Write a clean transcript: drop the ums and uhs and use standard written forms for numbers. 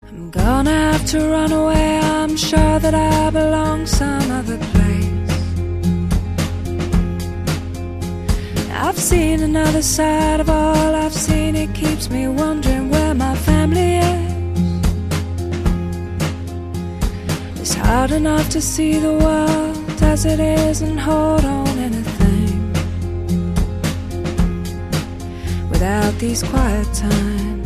I'm gonna have to run away, I'm sure that I belong some other place. I've seen another side of all I've seen, it keeps me wondering where my family is. It's hard enough to see the world as it is and hold on anything without these quiet times.